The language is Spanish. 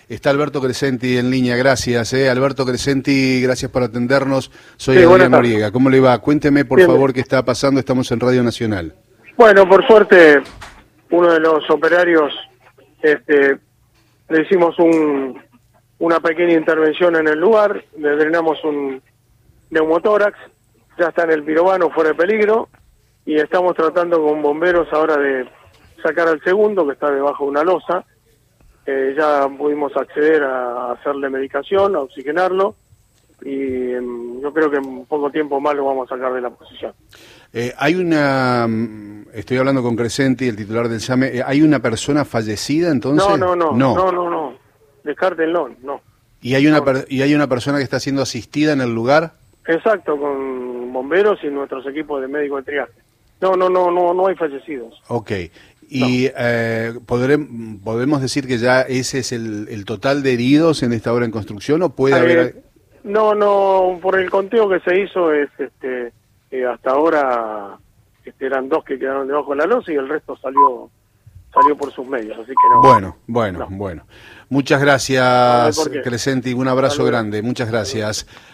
Está Alberto Crescenti en línea, gracias. Alberto Crescenti, gracias por atendernos. Soy Sí, Adrián Noriega. ¿Cómo le va? Cuénteme, por Bien. favor, qué está pasando. Estamos en Radio Nacional. Bueno, por suerte, uno de los operarios le hicimos una pequeña intervención en el lugar, le drenamos un neumotórax, ya está en el pirobano fuera de peligro, y estamos tratando con bomberos ahora de sacar al segundo, que está debajo de una losa. Ya pudimos acceder a hacerle medicación, a oxigenarlo, y yo creo que en poco tiempo más lo vamos a sacar de la posición. Estoy hablando con Crescenti, el titular del SAME, ¿hay una persona fallecida entonces? No. Descártenlo, no. ¿Y hay una persona que está siendo asistida en el lugar? Exacto, con bomberos y nuestros equipos de médico de triaje. No hay fallecidos. Ok. ¿Y podemos decir que ya ese es el total de heridos en esta obra en construcción o puede haber...? No, por el conteo que se hizo es hasta ahora eran 2 que quedaron debajo de la losa y el resto salió por sus medios, así que no. Bueno. Muchas gracias, Crescenti, un abrazo grande, muchas gracias.